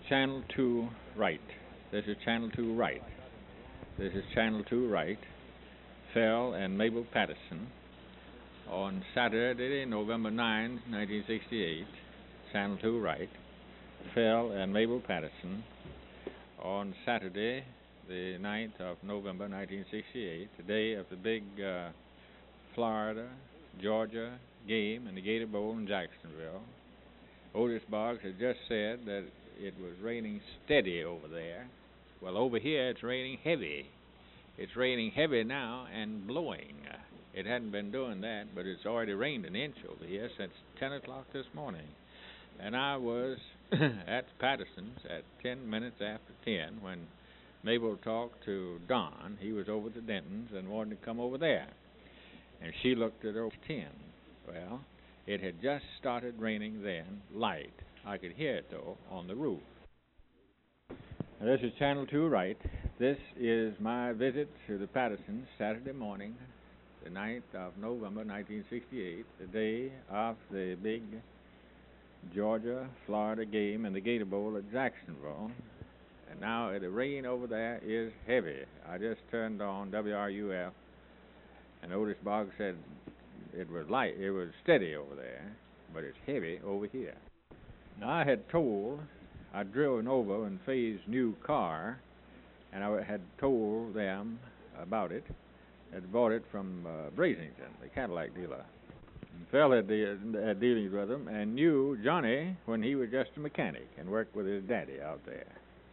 Channel 2 right. This is Channel 2 right. This is Channel 2 right. Phil and Mabel Patterson on Saturday, November 9, 1968. Channel 2 right. Phil and Mabel Patterson on Saturday, the 9th of November 1968, the day of the big Florida, Georgia game in the Gator Bowl in Jacksonville. Otis Boggs had just said that it was raining steady over there. Well, over here it's raining heavy. It's raining heavy now and blowing. It hadn't been doing that, but it's already rained an inch over here since 10 o'clock this morning. And I was at Patterson's at 10 minutes after 10 when Mabel talked to Don. He was over to Denton's and wanted to come over there. And she looked at her 10. Well, it had just started raining then, light. I could hear it, though, on the roof. Now, this is Channel 2 right. This is my visit to the Pattersons Saturday morning, the 9th of November, 1968, the day of the big Georgia-Florida game in the Gator Bowl at Jacksonville. And now the rain over there is heavy. I just turned on WRUF, and Otis Boggs said it was light, it was steady over there, but it's heavy over here. Now, I'd driven over in Faye's new car, and I had told them about it. I'd bought it from Brazington, the Cadillac dealer. And Phil had dealings with him and knew Johnny when he was just a mechanic and worked with his daddy out there.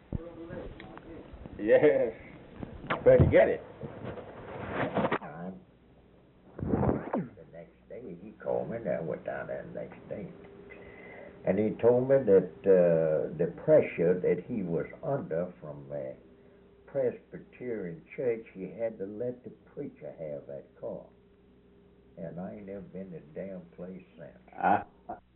Yes. Where'd you get it? The next day he called me, and I went down there the next day. And he told me that the pressure that he was under from the Presbyterian church, he had to let the preacher have that car. And I ain't never been to the damn place since.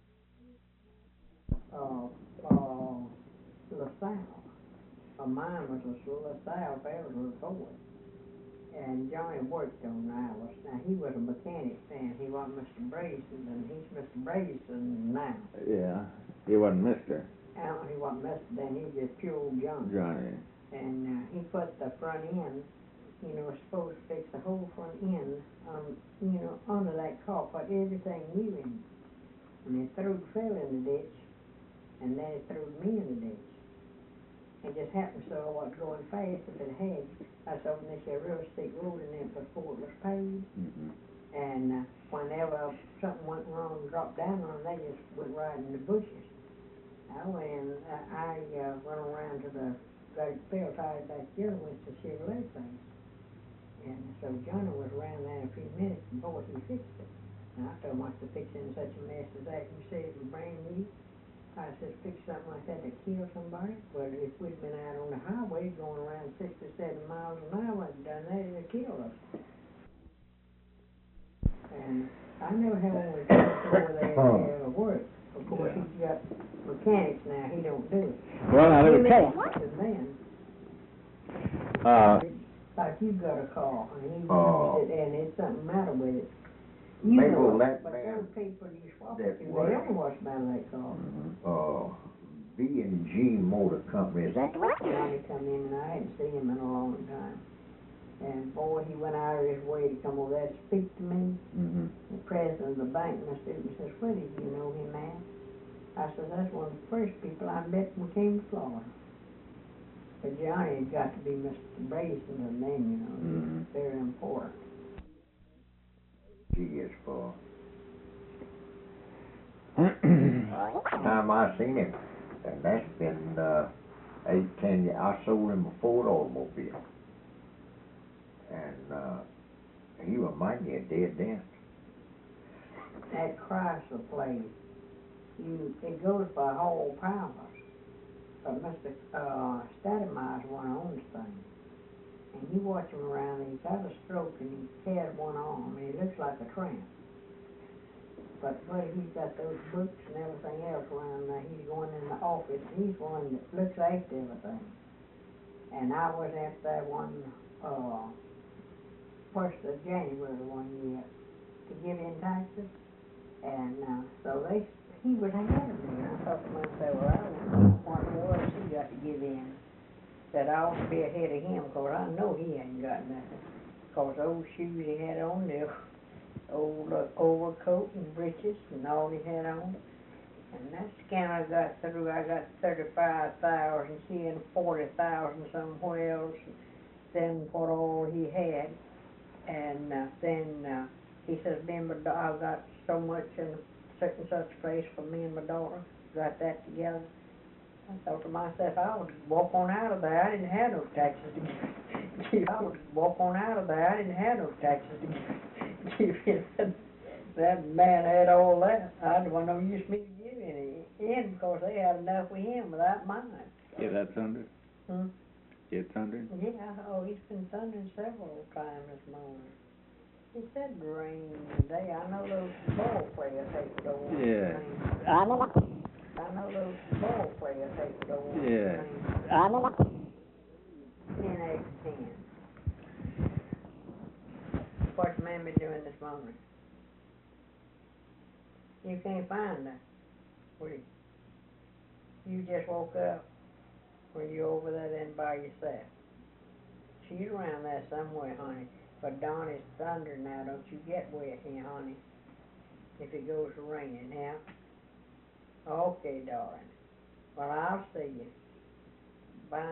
LaSalle. Mine was LaSalle, Beverly was boy. And Johnny worked on Alice. Now, he was a mechanic then. He wasn't Mr. Brayson, and he's Mr. Brayson now. Yeah, he wasn't Mr. He wasn't Mr. then. He was just pure old Johnny. Johnny. And he put the front end, was supposed to fix the whole front end, under that car, put everything new in it. And he threw Phil in the ditch, and then he threw me in the ditch. It just happened so I wasn't going fast. If it had, I saw this real steep road in there before it was paved. Mm-hmm. And whenever something went wrong, dropped down on them, they just went right in the bushes. I went in, I went around to the great field tires back here and went to Chevrolet place. And so Johnny was around there in a few minutes before he fixed it. And I told him, what's the fix in such a mess as that? You said it was brand new. I said, fix something like that to kill somebody. Well, if we'd been out on the highway going around 67 miles an hour and done that, it'd have killed us. And I never had one with before they ever worked. Of course, he's got mechanics now. He don't do it. Well, now, let me tell you. Like you got a car, and he used it, and there's something matter with it. But those people you swap it to, they don't watch about that car. B&G Motor Company. Is that the one? Johnny come in, and I hadn't seen him in a long time. And boy, he went out of his way to come over there to speak to me. Mm-hmm. The president of the bank, and the student says, where did you know him at? I said, that's one of the first people I met when we came to Florida. But Johnny had got to be Mr. Brazen's name, Mm-hmm. Very important. She is for time I seen him, and that's been 8-10 years. I sold him a Ford automobile, and he reminded me of Dead Dent. That Chrysler place, it goes by whole power. But Mr. Stademeyer's one who owns things. And you watch him around, and he's had a stroke, and he has one arm, and he looks like a tramp. But he's got those books and everything else around there. He's going in the office. He's one that looks after everything. And I was at that one 1st of January one year to give in taxes. And so he was ahead of me. I thought to myself, well, I don't know what it was. He that I ought to be ahead of him, 'cause I know he hadn't got nothing. 'Cause those shoes he had on there, old overcoat and breeches and all he had on. And that scanner got through, I got 35,000, he had 40,000 somewhere else than what all he had. And then he says, me and my daughter, I got so much in such and such place for me and my daughter, got that together. I thought to myself, I would walk on out of there, I didn't have no taxes to give. I would walk on out of there, I didn't have no taxes to give. That man had all that. I didn't want no use me to give any in, because they had enough with him without mine. Yeah, that's thunder? Hmm? It's thunder? Yeah, oh, he's been thundering several times this morning. He said rain today. I know those ball players hate to go on Yeah. rain. I know those ball players hate to go on Yeah. rain. 10 8 10. What's the man been doing this morning? You can't find her. You just woke up. Were you over there then by yourself? She's around there somewhere, honey. But Dawn is thunder now. Don't you get wet here, honey. If it goes raining now. Okay, darling. Well, I'll see you. Bye.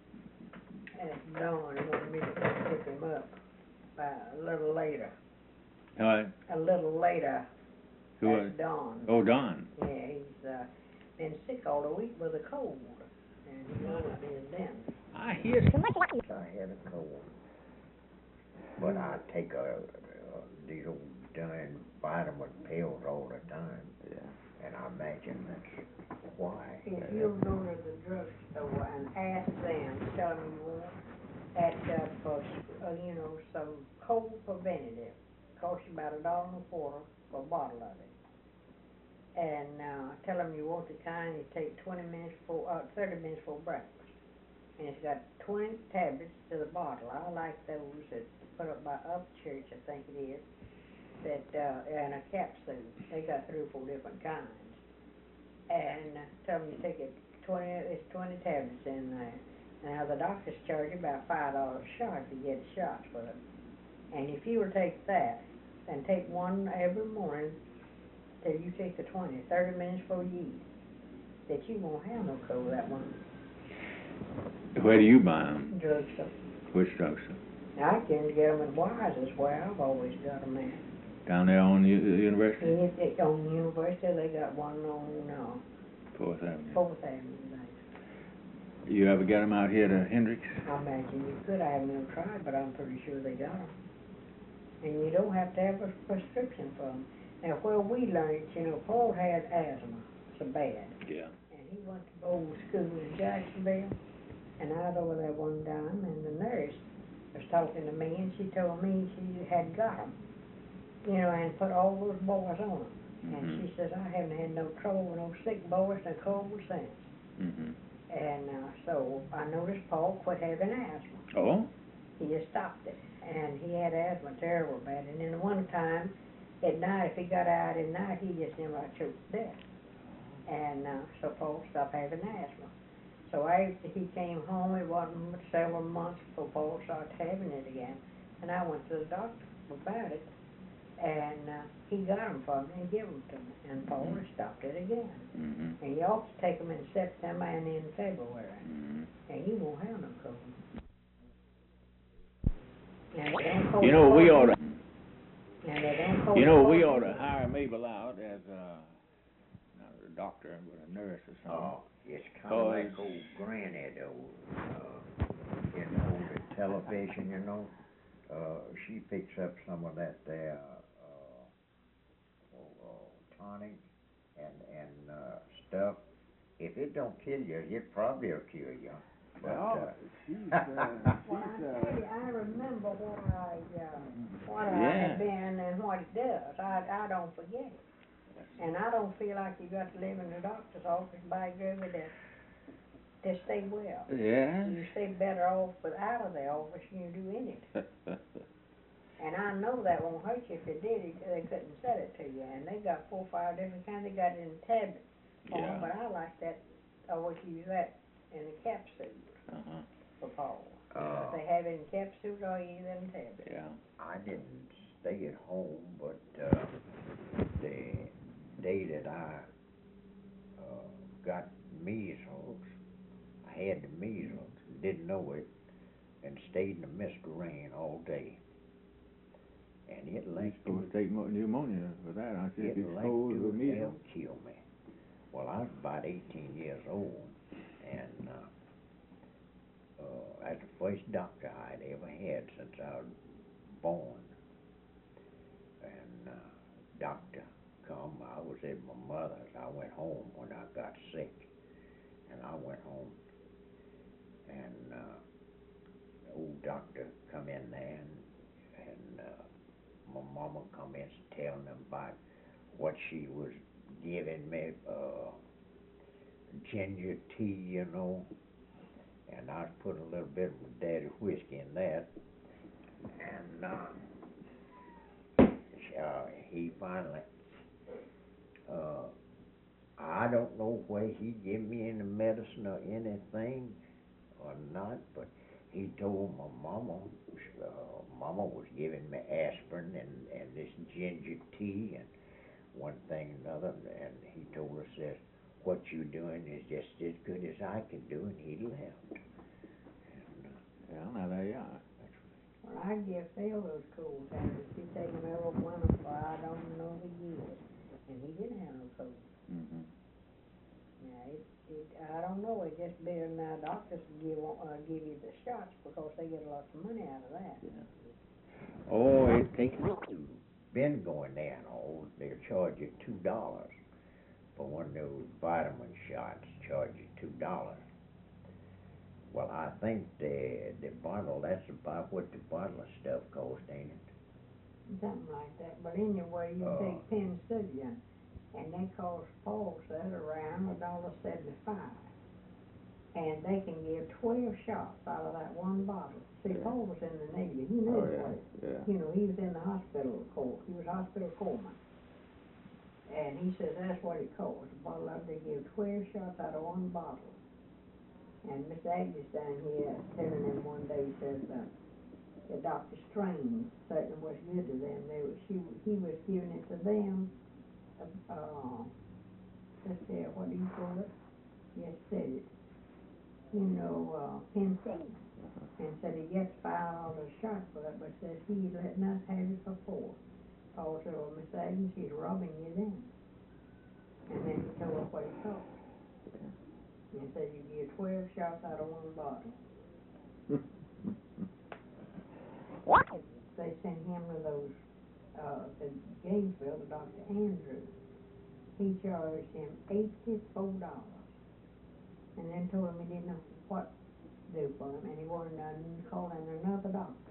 And Dawn wanted me to pick him up a little later. What? A little later. Who was? That's Dawn. Oh, Don. Yeah, he's been sick all the week with a cold. And he always been then. I hear I had a cold. But I take these old darn vitamin pills all the time. Yeah. And I imagine that's why. If you'll go to the drugstore and ask them, tell them you want that for, some cold preventative. Costs you about $1.25 for a bottle of it. And tell them you want the kind you take 30 minutes before breakfast. And it's got 20 tablets to the bottle. I like those that put up by Upchurch, I think it is, that and a capsule. They got 3 or 4 different kinds. And tell them you take it 20 tablets in there. Now the doctors charge you about $5 a shot to get shots for them. And if you will take that and take one every morning till you take the 30 minutes before you eat, that you won't have no cold that one. Where do you buy them? Drugstore. Which drugstore? I can get them at Wise, is where I've always got them at. Down there on the university? On the university, they got one on 4th Avenue. 4th Avenue. You ever get them out here to Hendricks? I imagine you could. I haven't tried, but I'm pretty sure they got them. And you don't have to have a prescription for them. Now, where we learned, Paul had asthma so bad. Yeah. And he went to old school in Jacksonville. And I was over there one time, and the nurse was talking to me, and she told me she had got them, and put all those boys on them. Mm-hmm. And she says, I haven't had no trouble with no sick boys no cold since. Mm-hmm. And so I noticed Paul quit having asthma. Oh? He just stopped it. And he had asthma terrible bad. And then one time at night, if he got out at night, he just never choked to death. And so Paul stopped having asthma. So after he came home, it wasn't but several months before Paul started having it again. And I went to the doctor about it. And he got them for me and gave them to me. And Paul has stopped it again. Mm-hmm. And you ought to take them in September and in February. Mm-hmm. And you won't have no cold. You know, we ought to... Now, they don't cold You know, we cold. ought to hire Mabel out as not a doctor, but a nurse or something. Oh, it's kind of like old Granny, the television, she picks up some of that there tonic and stuff. If it don't kill you, it probably will kill you. But, Well, she's Well, I tell you, I remember what I had been and what it does. I don't forget it. And I don't feel like you got to live in the doctor's office by Grover to stay well. Yeah. You stay better off out of the office than you do in it. And I know that won't hurt you. If it did, they couldn't sell it to you. And they got 4 or 5 different kinds. They got it in tablets. Yeah. But I like that. I always use that in the capsule. Uh-huh. for Paul. Uh, If they have it in capsules or you let them tablets. Yeah. I didn't stay at home, but the day that I got measles, I had the measles, didn't know it, and stayed in the misty rain all day. And it You're like supposed to take pneumonia for that. I said, it you like exposed with to measles. hell kill me. Well, I was about 18 years old, and that's the first doctor I'd ever had since I was born. And doctor come, I was at my mother's. I went home when I got sick, and I went home, and the old doctor come in there, and my mama come in telling them about what she was giving me, ginger tea, you know, and I was putting a little bit of my daddy whiskey in that, and he finally, I don't know whether he gave me any medicine or anything or not, but he told my mama, mama was giving me aspirin and this ginger tea and one thing and another, and he told us that what you doing is just as good as I can do, and he left. And, Yeah, now there you are. Well, I give Phil those cold tablets. He take them every one for I don't know the years. And he didn't have no cold. Mm-hmm. Yeah, I don't know, it just better now doctors give you the shots because they get lots of money out of that. Yeah. Oh, it takes. been going there and all, they'll charge you $2 for one of those vitamin shots, charge you $2. Well, I think the bottle, that's about what the bottle of stuff cost, ain't it? Something like that, but anyway, you take penicillin, and they cost Paul said around $1.75. And they can give 12 shots out of that one bottle. See, Paul was in the Navy. He knew his way. Yeah. You know, he was in the hospital corps. He was hospital corpsman. And he says that's what it costs. A bottle of they give 12 shots out of one bottle. And Miss Agnes down here telling him one day, says that Dr. Strange certainly was good to them. He was giving it to them. Let's see, what do you call it? Yes, said it. You know, penicillin. And said he gets $5 a shot for it, but says he's letting us have it for $4. Paul said, well, Miss Agnes, he's robbing you then. And then he told her what it cost. And he said you get 12 shots out of one bottle. They sent him to those, to Gainesville, to Dr. Andrews. He charged him $84. And then told him he didn't know what to do for him, and he wanted to call in another doctor,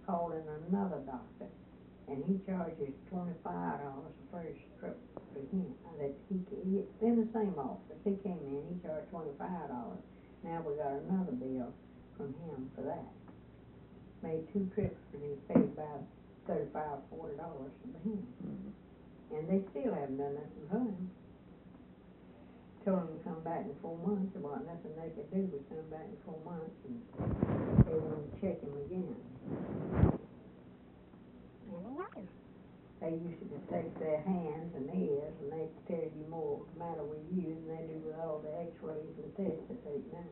and he charges $25 for his trip to him. That it's in the same office. He came in, he charged $25. Now we got another bill from him for that. Made 2 trips, and he paid about $35, $40 for him. And they still haven't done nothing for him. Told him to come back in 4 months. There wasn't nothing they could do but come back in 4 months, and they wanted to check him again. They used to take their hands and ears, and they tell you more what's the matter with you than they do with all the x-rays and tests they take now.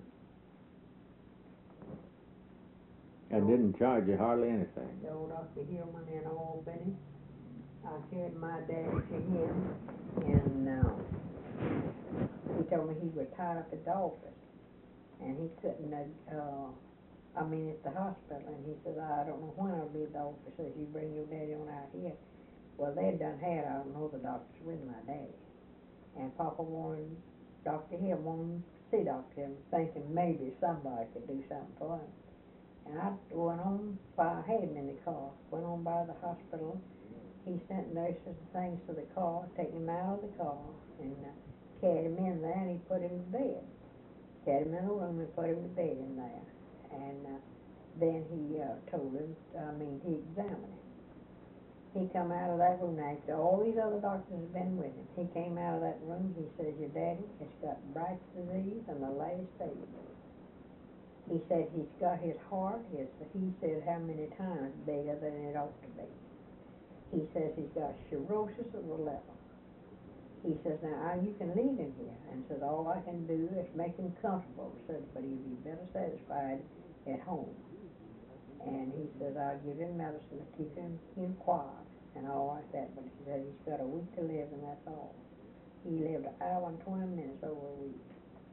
And didn't charge you hardly anything. The old Dr. Hillman in Albany, I carried my daddy to him, and he told me he was tied up at the office, and he couldn't, at the hospital, and he said, I don't know when I'll be at the office. Says, you bring your daddy on out here. Well, they'd done had all the other doctors with my daddy, and Papa wanted, Dr. Hill wanted to see Dr. Hill, thinking maybe somebody could do something for him. And I went on, I had him in the car, went on by the hospital. He sent nurses and things to the car, taking him out of the car, and carried him in there, and he put him to bed. Carried him in a room and put him to bed in there. And then he told him, he examined him. He come out of that room after all these other doctors had been with him. He came out of that room, he says, your daddy has got Bright's disease and the last stage. He said he's got his heart, he said how many times bigger than it ought to be. He says he's got cirrhosis of the liver. He says, now you can leave him here, and says all I can do is make him comfortable, said, but he'll be better satisfied at home. And he says I'll give him medicine to keep him quiet and all like that, but he said he's got a week to live and that's all. He lived an hour and 20 minutes over a week.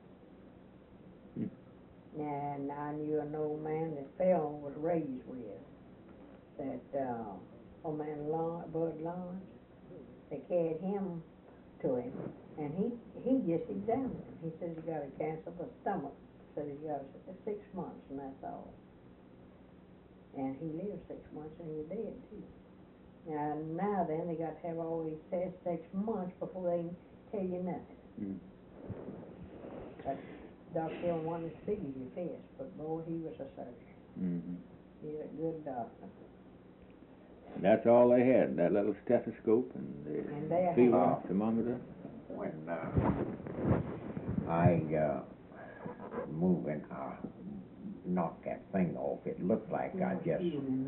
And I knew an old man that Phil was raised with, that old man Bud Lawrence, they carried him to him, and he just examined him. He says he got a cancer of the stomach, said he got 6 months and that's all. And he lived 6 months and he's dead too. Now then they got to have all these tests 6 months before they can tell you nothing. But Dr. Hill wanted to see your test, but boy, he was a surgeon. He's a good doctor. That's all they had, that little stethoscope and the fever thermometer. When I knocked that thing off, it looked like I just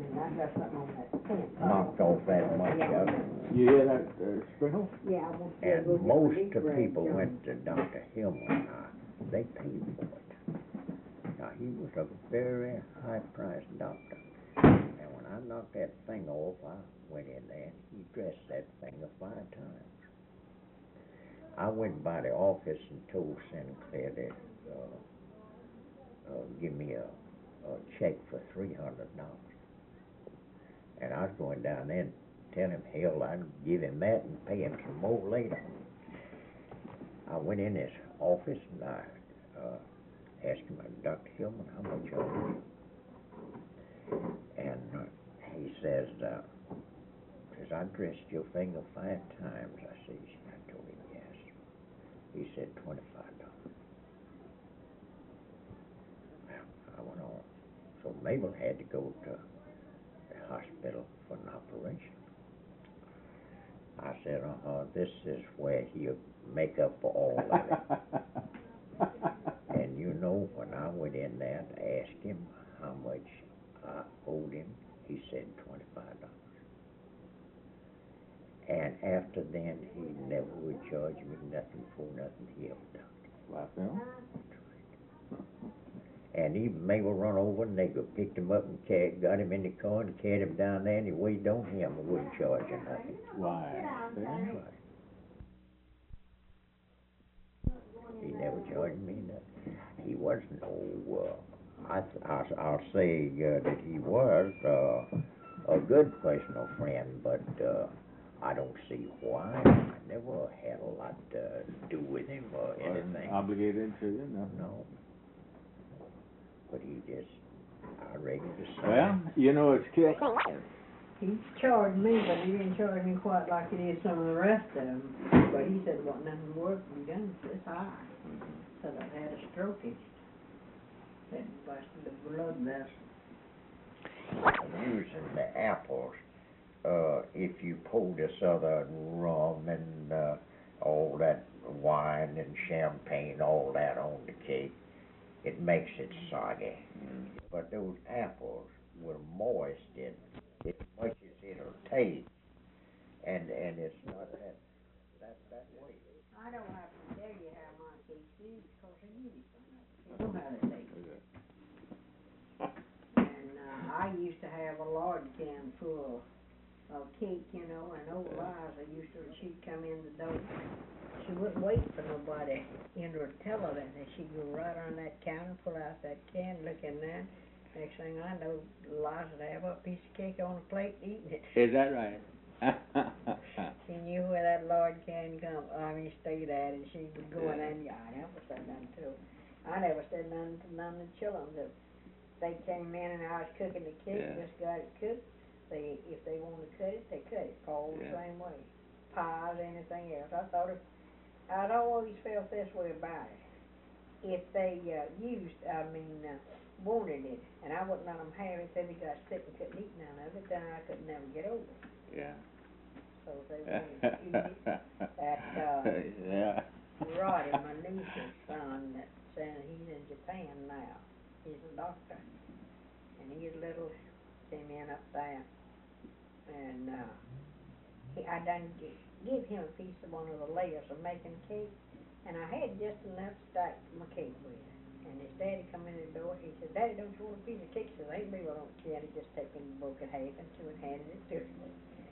knocked off that much of it. You hear that, Sprinkle? Yeah, And most of the people went to Dr. Hillman. They paid for it. Now, he was a very high-priced doctor. And when I knocked that thing off, I went in there and he dressed that finger 5 times. I went by the office and told Sinclair to give me a check for $300. And I was going down there and tell him, hell, I'd give him that and pay him some more later. I went in his office and I asked him, Dr. Hillman, how much I owe you? And he says, I dressed your finger 5 times. I told him yes. He said $25. I went on. So Mabel had to go to the hospital for an operation. I said, this is where he'll make up for all of it. And you know, when I went in there to ask him how much I owed him, he said $25. And after then, he never would charge me nothing for nothing he ever done. Wow, Phil? And even Mabel run over and they picked him up and got him in the car and carried him down there and he waited on him and wouldn't charge him nothing. Why, Phil? He never charged me nothing. He wasn't I'll say that he was a good personal friend, but I don't see why. I never had a lot to do with him or anything. Obligated to you? No. But he just, I reckon to say. Well, you know, it's kick. He charged me, but he didn't charge me quite like he did some of the rest of them. But he said, well, nothing work to be done this high. Said I had a stroke. That busted the blood vessel. Using the apples, if you pour this other rum and all that wine and champagne, all that on the cake, it makes it soggy. But those apples were moist in as much as it'll taste, and it's not that way. I don't have to tell you how my cake is because I use it. You know how to take it. And I used to have a large can full of cake, you know, and old Liza she'd come in the door. She wouldn't wait for nobody in her to tell her that. And she'd go right on that counter, pull out that can, look in there. Next thing I know, Liza would have a piece of cake on a plate eating it. Is that right? She knew where that large can stayed at, and she would go in there and I never said nothing to her. I never said nothing to none of the children. They came in and I was cooking the cake, just got it cooked. If they want to cut it, they cut it. All the same way. Pies, anything else. I'd always felt this way about it. If they wanted it, and I wouldn't let them have it, then they got sick and couldn't eat none of it, then I could never get over it. Yeah. So if they wanted to eat it, yeah. Roddy, my niece's son, that said he's in Japan now. He's a doctor, and he's little came in up there, and I done give him a piece of one of the layers of making cake, and I had just enough stack for my cake with. And his daddy come in the door, he said, "Daddy, don't you want a piece of cake?" He said, "Ain't me, I don't care." He just took it and broke it half in two and handed it to me.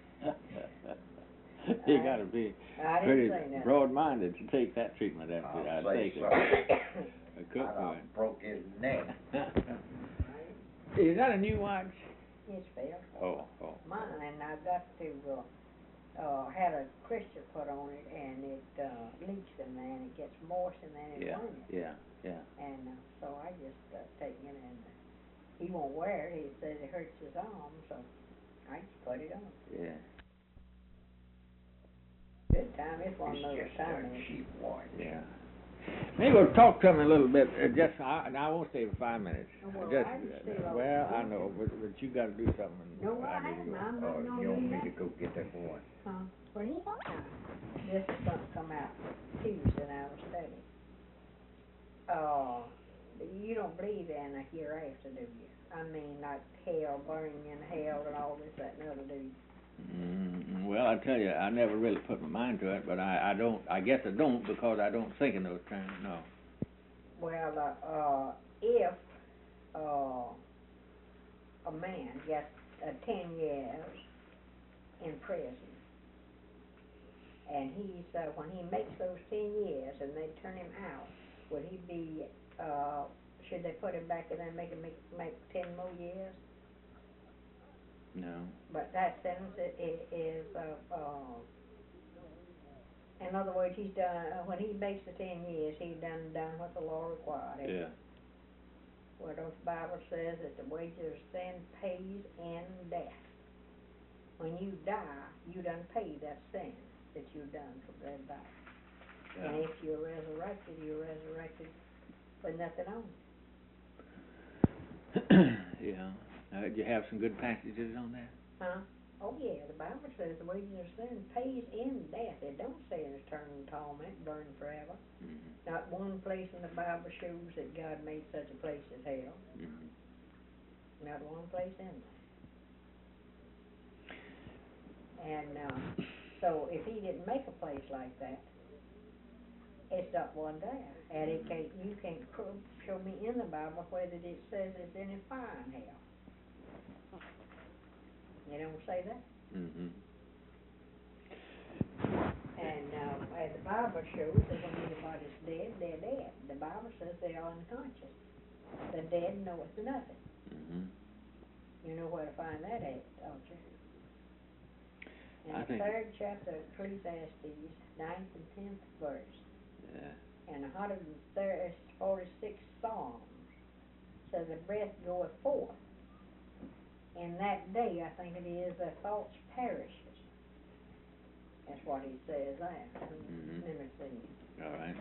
You gotta be I pretty didn't say nothing. broad-minded to take that treatment, I'd I'll take say it. so. A cook I would. broke his neck. Is that a new watch? It's fair. Oh. Mine, and I got to, had a crystal put on it, and it leaks in there, and it gets moist in there, and it runs. Yeah. And so I just take it, and he won't wear it. He says it hurts his arm, so I just put it on. Yeah. Good time. It's one of those It's just times. a cheap watch. Yeah. Maybe we'll talk to him a little bit. I won't stay for 5 minutes. Well, Just, I can stay all well, the I time. know, but you got to do something. No, I need to haven't. go. I'm Oh, not you want me that. to go get that boy? Huh? What are you This is something come out Tuesday, and I was studying. You don't believe in a hereafter, do you? I mean, like hell, burning in hell, and all this, that, and the other, do you? Well, I tell you, I never really put my mind to it, but I don't. I guess I don't because I don't think in those terms. No. Well, if a man gets 10 years in prison, and he's when he makes those 10 years and they turn him out, would he be? Should they put him back and then make him make 10 more years? No. But that sentence is in other words, he's done, when he makes the 10 years, he's done what the law required. Yeah. Well, the Bible says that the wages of sin pays in death. When you die, you done pay that sin that you've done from that life. Yeah. And if you're resurrected with nothing on it. Yeah. Do you have some good passages on that? Huh? Oh yeah, the Bible says the wages of sin pays in death. It don't say in eternal torment, burn forever. Mm-hmm. Not one place in the Bible shows that God made such a place as hell. Mm-hmm. Not one place in there. And so if he didn't make a place like that, it's not one there. And you can't show me in the Bible where that it says it's any fire in hell. You don't say that. Mm-hmm. And as the Bible shows that when anybody's dead, they're dead. The Bible says they are unconscious. The dead knoweth nothing. Mm-hmm. You know where to find that at, don't you? In I the think- 3rd chapter of Ecclesiastes, 9th and 10th verse, Yeah. and 146 Psalms, says the breath goeth forth. In that day, I think it is, the thoughts perishes. That's what he says there. Mhm. Let me see. All right.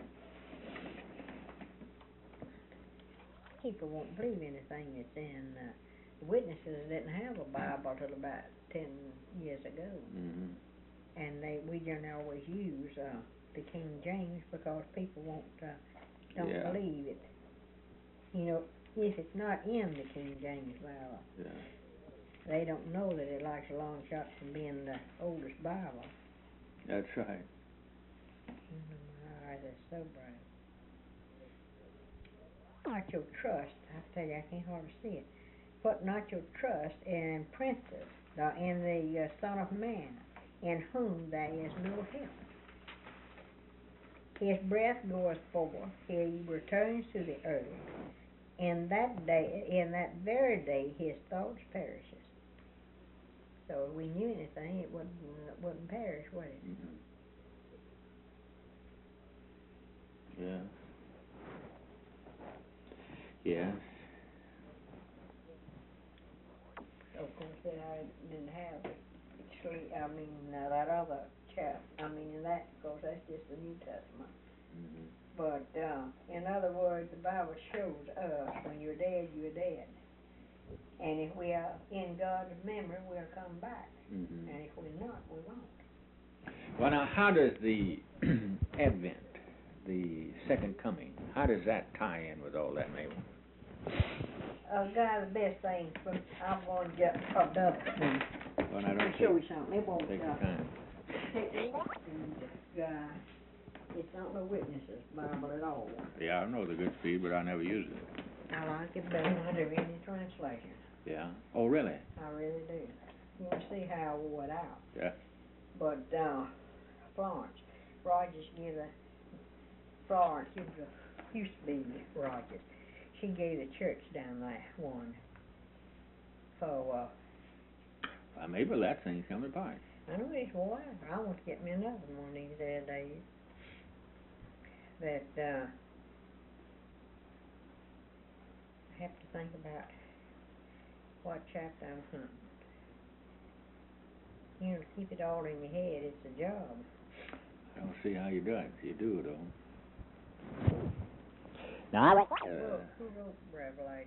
People won't believe anything that's in. The witnesses didn't have a Bible till about 10 years ago, Mm-hmm. and we generally always use the King James because people don't Yeah. believe it. You know, if it's not in the King James Bible, Yeah. they don't know that it likes a long shot from being the oldest Bible. That's right. My eyes are so bright. Not your trust, I tell you, I can't hardly see it. Put not your trust in princes, in the Son of Man, in whom there is no help. His breath goeth forth, he returns to the earth. In that very day, his thoughts perishes. So if we knew anything, it wouldn't perish, would it? Mm-hmm. Yeah. Yes. So of course, then I didn't have that other chap. In that, of course, that's just the New Testament. Mm-hmm. But in other words, the Bible shows us when you're dead, you're dead. And if we are in God's memory, we'll come back. Mm-hmm. And if we're not, we won't. Well, now, how does the Advent, the second coming, how does that tie in with all that, Mabel? guy, the best thing, but I'm gonna get done. Well, I Let me don't show take, you something, it won't, take your time. it's not no witnesses Bible at all. Yeah, I know the good speed, but I never use it. I like it better than I do any translation. Yeah. Oh, really? I really do. You can see how I wore it out. Yeah. But, Florence, Rogers gave Florence, used to be Rogers, she gave the church down there one. So, Maybe that thing's coming apart. I know it's wore out. I want to get me another one of these there days. That, I have to think about what chapter I'm hunting. You know, to keep it all in your head, it's a job. I don't see how you do it. You do it, though. Now, Who wrote Revelation?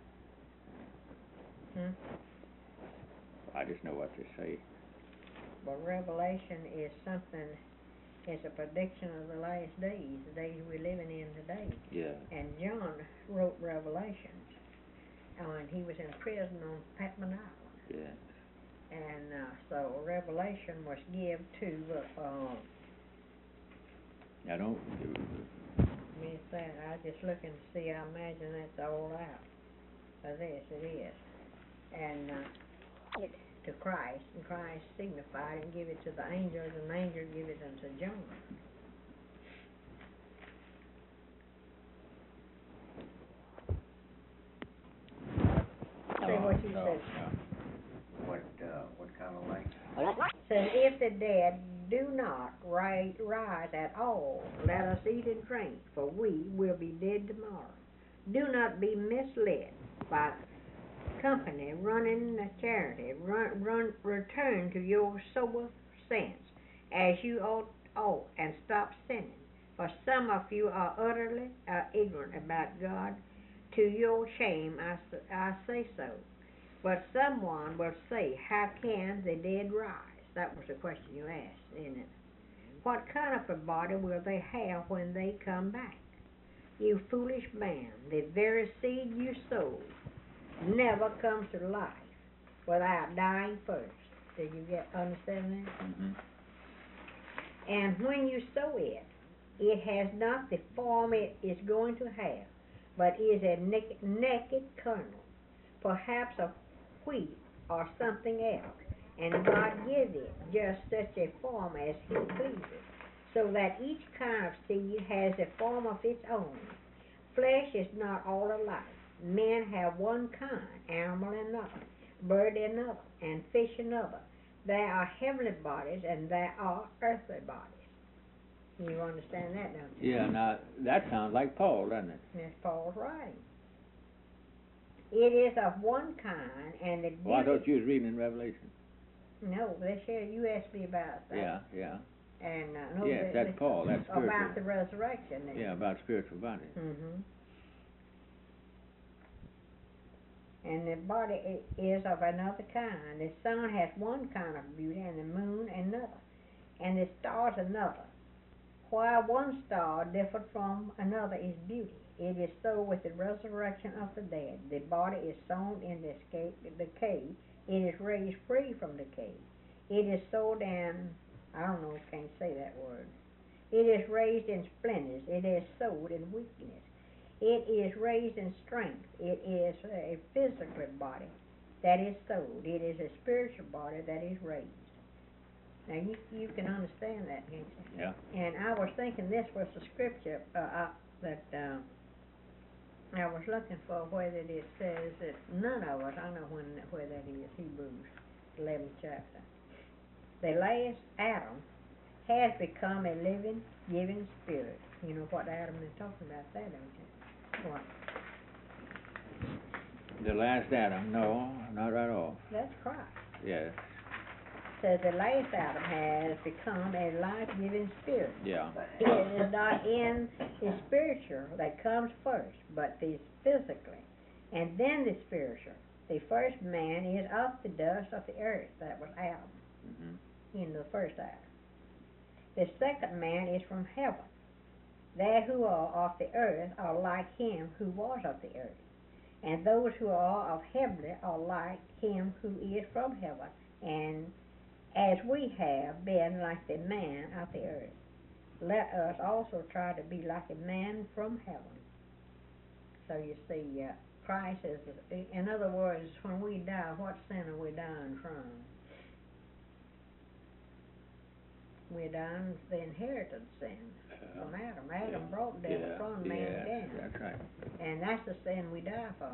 I just know what they say. Well, Revelation is something, it's a prediction of the last days, the days we're living in today. Yeah. And John wrote Revelations, and he was in prison on Patmos Island. Yeah. And so Revelation was given to, Now, don't. miss that. I just looking to see, I imagine that's all out. This, it is. And to Christ, and Christ signified and give it to the angels, and the angels give it unto John. See what you said. what kind of language? Says, if the dead do not rise at all, let us eat and drink, for we will be dead tomorrow. Do not be misled by company running the charity. Return to your sober sense, as you ought, and stop sinning. For some of you are utterly ignorant about God. To your shame, I say so. But someone will say, how can the dead rise? That was the question you asked, isn't it? What kind of a body will they have when they come back? You foolish man, the very seed you sowed never comes to life without dying first. Did you understand that? Mm-hmm. And when you sow it, it has not the form it is going to have, but is a naked kernel, perhaps of wheat or something else. And God gives it just such a form as He pleases, so that each kind of seed has a form of its own. Flesh is not all alike. Men have one kind, animal another, bird another, and fish another. There are heavenly bodies and there are earthly bodies. You understand that, don't you? Yeah, now, that sounds like Paul, doesn't it? That's Paul's writing. It is of one kind, and the Well, I thought you was reading in Revelation. No, they said you asked me about that. Yeah, yeah. And no, Yes, that's Paul, that's spiritual. about the resurrection. Then. Yeah, about spiritual bodies. Mhm. And the body is of another kind. The sun has one kind of beauty, and the moon another, and the stars another. While one star differed from another is beauty, it is so with the resurrection of the dead. The body is sown in decay. It is raised free from decay. It is sowed in, I don't know, can't say that word. It is raised in splendor. It is sowed in weakness. It is raised in strength. It is a physical body that is sowed. It is a spiritual body that is raised. Now, you can understand that, can't you? Yeah. And I was thinking this was the scripture that I was looking for where that it says that none of us, I know where that is, Hebrews 11th chapter. The last Adam has become a living, giving spirit. You know what Adam is talking about there, don't you? What? The last Adam, no, not right off. That's Christ. Yes. Says the last Adam has become a life-giving spirit. Yeah. It is not in the spiritual that comes first, but the physically, and then the spiritual. The first man is of the dust of the earth. That was Adam. Mm-hmm. In the first Adam. The second man is from heaven. They who are of the earth are like him who was of the earth. And those who are of heavenly are like him who is from heaven, and as we have been like the man of the earth, let us also try to be like a man from heaven. So you see, Christ is, in other words, when we die, what sin are we dying from? We're dying the inherited sin from Adam. Adam brought death upon man again. That's right. And that's the sin we die for.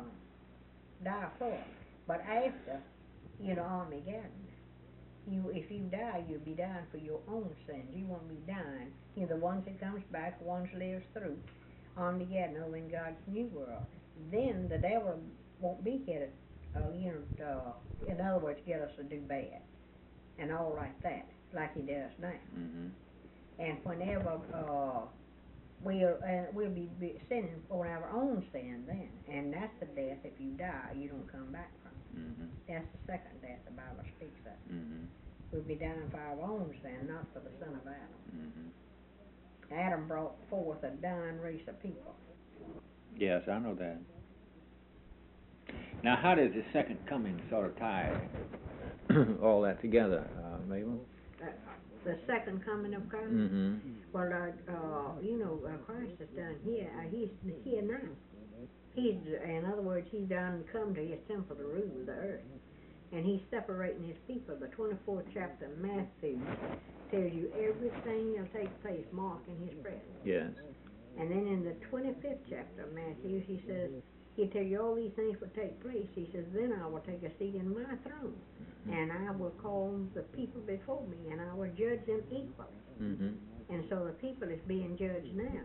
But after, Armageddon, if you die, you'll be dying for your own sins. You won't be dying. The ones that comes back, the ones lives through Armageddon over in God's new world. Then the devil won't be here to, in other words, get us to do bad and all like that, like he does now. Mm-hmm. And whenever we'll be sinning for our own sin then, and that's the death. If you die, you don't come back from. Mm-hmm. That's the second death the Bible speaks of. Mm-hmm. We'll be dying for our own sin, not for the sin of Adam. Mm-hmm. Adam brought forth a dying race of people. Yes, I know that. Now, how does the second coming sort of tie all that together, Mabel? The second coming of Christ. Mm-hmm. Well, Christ is done here. He's here now. In other words, he's done come to his temple to rule the earth. And he's separating his people. The 24th chapter of Matthew tells you everything that'll take place, Mark in his presence. Yes. And then in the 25th chapter of Matthew, he says, he'll tell you all these things will take place. He says, then I will take a seat in my throne, and I will call the people before me, and I will judge them equally. Mm-hmm. And so the people is being judged now.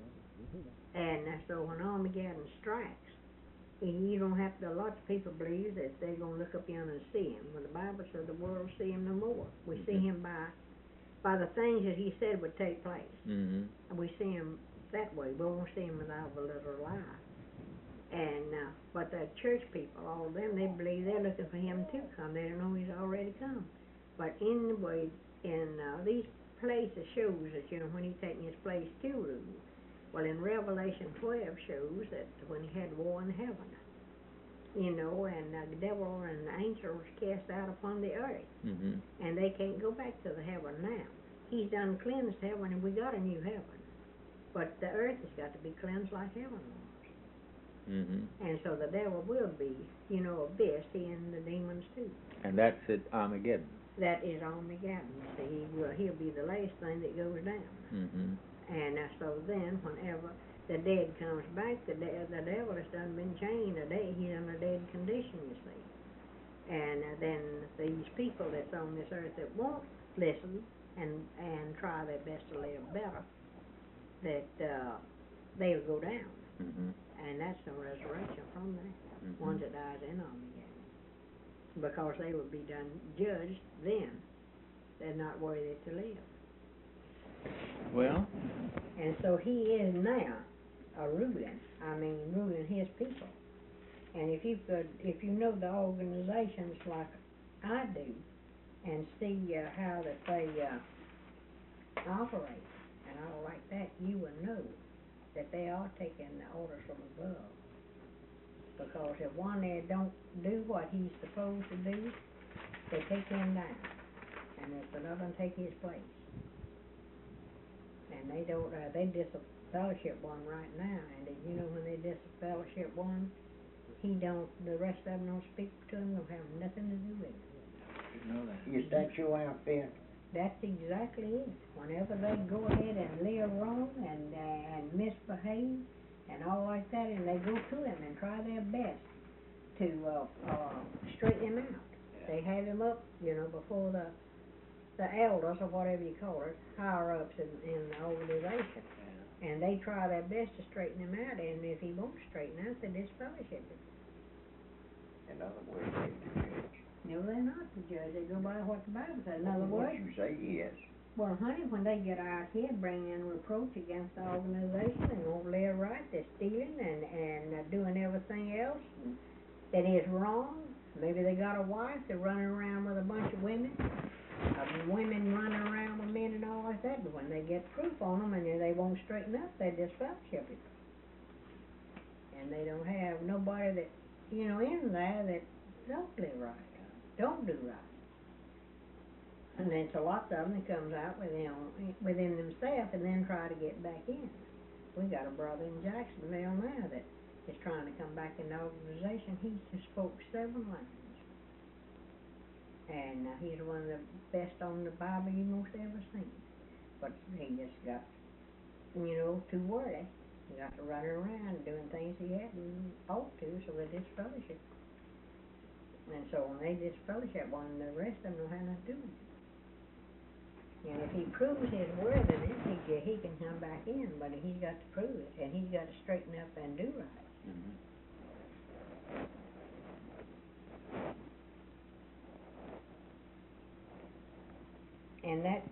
And so when Armageddon strikes, you don't have to, lots of people believe that they're going to look up yonder and see him. Well, the Bible says the world will see him no more. We see him by the things that he said would take place. Mm-hmm. And we see him that way. We won't see him without a little lie. And but the church people, all of them, they believe they're looking for him to come. They don't know he's already come. But in the way, these places shows that when he's taking his place to rule. Well, in Revelation 12 shows that when he had war in heaven, and the devil and the angels cast out upon the earth, and they can't go back to the heaven now. He's done cleansed heaven, and we got a new heaven. But the earth has got to be cleansed like heaven was. Mm-hmm. And so the devil will be, abyss, and the demons too. And that's at Armageddon. That is Armageddon. See, he'll be the last thing that goes down. Mm-hmm. And so then, whenever the dead comes back, the devil has done been chained. He's in a dead condition, you see. And then these people that's on this earth that won't listen and try their best to live better, that they'll go down. Mm-hmm. And that's the resurrection from that. Mm-hmm. Ones that dies in Armageddon. Because they will be done judged then. They're not worthy to live. Well. And so he is now ruling his people. And if you know the organizations like I do, and see how that they operate and all like that, you will know that they are taking the orders from above. Because if one there don't do what he's supposed to do, they take him down, and if another one take his place. And they don't, they disfellowship one right now, and when they disfellowship one, the rest of them don't speak to him, don't have nothing to do with it. Is that your outfit? That's exactly it. Whenever they go ahead and live wrong and misbehave and all like that, and they go to him and try their best to straighten him out. They have him up, before the elders, or whatever you call it, higher ups in the organization. And they try their best to straighten him out, and if he won't straighten out, they disfellowship him. In other words, they're the judge. No, they're not the judge. They go by what the Bible says. In other words, what you say, yes. Well, honey, when they get out here, bring in reproach against the organization and won't live right, they're stealing and doing everything else that is wrong. Maybe they got a wife, they're running around with a bunch of women. Women running around with men and all like that, but when they get proof on them and they won't straighten up, they disfellowship it. And they don't have nobody that in there that don't live right, don't do right. And there's a lot of them that comes out within themselves and then try to get back in. We got a brother in Jacksonville now that is trying to come back in the organization. He just spoke 7 languages. And he's one of the best on the Bible you most ever seen. But he just got, too wordy. He got to running around doing things he hadn't ought to, so they disfellowship. And so when they disfellowship one, the rest of them don't have nothing to do with it. And if he proves his worthiness, he can come back in, but he's got to prove it, and he's got to straighten up and do right. Mhm. And that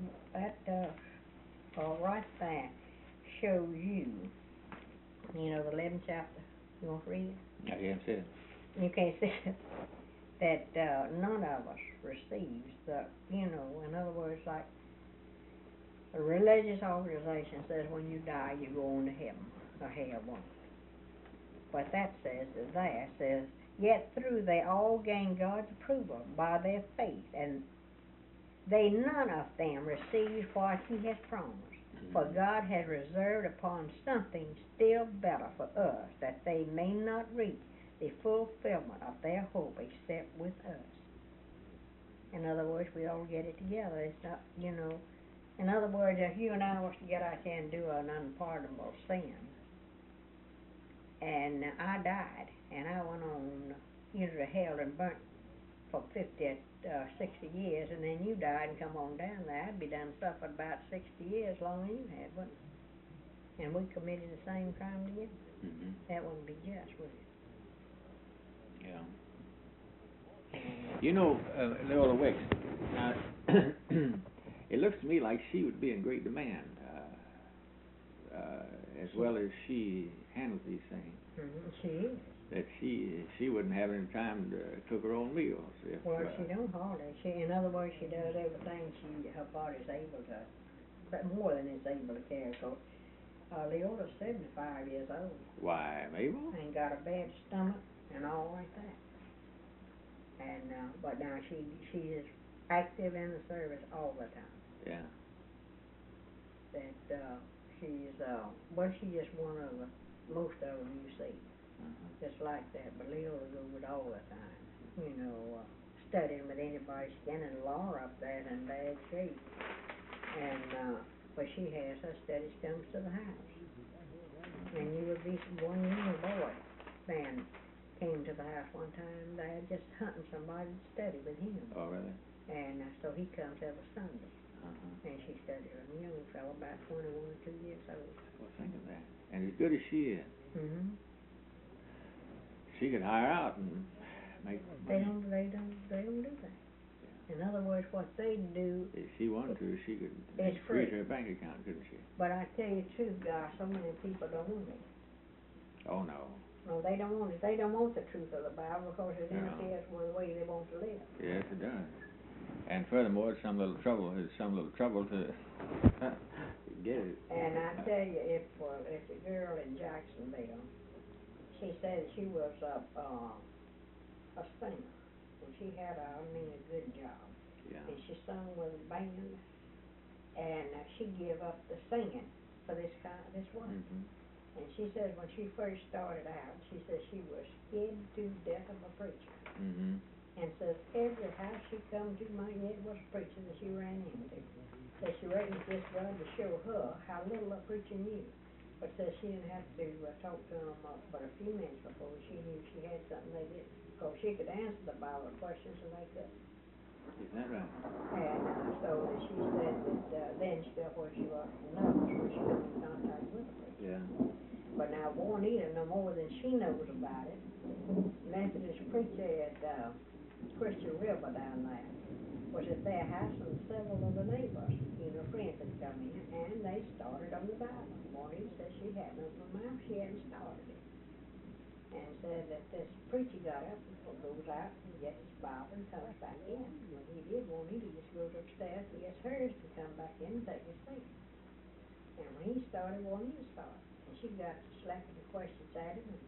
right there shows you, the 11th chapter. You want to read it? I can't say it. You can't see it. That none of us receives in other words, like a religious organization says when you die you go on to heaven, or hell won't. But that says, yet through they all gain God's approval by their faith, and they none of them receive what he has promised. For God has reserved upon something still better for us, that they may not reach the fulfillment of their hope except with us. In other words, we all get it together. It's not, in other words, if you and I was to get out there and do an unpardonable sin, and I died, and I went on to hell and burnt for 50, 60 years, and then you died and come on down there, I'd be done suffered about 60 years longer than you had, wouldn't it? And we committed the same crime together. Mhm. That wouldn't be just, would it? Yeah. Leola Wicks, it looks to me like she would be in great demand, as well as she handles these things. Mm-hmm. She is. That she wouldn't have any time to cook her own meals. Well, she don't hardly. In other words, she does everything her body's able to, but more than it's able to carry. So, Leola's 75 years old. Why, Mabel? And got a bad stomach and all like that. And but now she is active in the service all the time. Yeah. That she's she's just one of most of them you see. Just like that, but Leola goes with all the time, studying with anybody, skinning Laura up there in bad shape. And, but she has her studies comes to the house. And you would be one little boy man came to the house one time, they're just hunting somebody to study with him. Oh, really? And so he comes every Sunday. Uh-huh. And she studied with him, a young fellow about 21 or 2 years old. Well, think of that. And as good as she is, Mm-hmm. she could hire out and make They money. don't do that. In other words, what they do, If she wanted to, she could it's increase free. her bank account, couldn't she? but I tell you too, guys, so many people don't want it. Oh, no. No, they don't want it. They don't want the truth of the Bible because it No. interferes with the way they want to live. Yes, it does. And furthermore, it's some little trouble to get it. And I tell you, if the girl in Jacksonville, she said she was a singer, and she had a good job. Yeah. And she sung with a band, and she gave up the singing for this work. Mm-hmm. And she said when she first started out, she said she was scared to death of a preacher. Mm-hmm. And says every house she come to, my head was a preacher that she ran into. Says she reckoned just God to show her how little a preacher knew. But says she didn't have to talk to them but a few minutes before she knew she had something they didn't. Because she could answer the Bible questions and they couldn't. Is that right? And so she said that then she got where she was knows when she come in contact with a preacher. Yeah. But now Juanita know more than she knows about it. Methodist preacher at Christian River down there was at their house, and several of the neighbors, friends had come in, and they started on the Bible. Juanita said she had no mouth, she hadn't started it. And said that this preacher got up and goes out and gets his Bible and comes back in. When he did, Juanita just goes upstairs and gets hers to come back in and take his seat. And when he started, Juanita started. And she got to slapping the questions at him and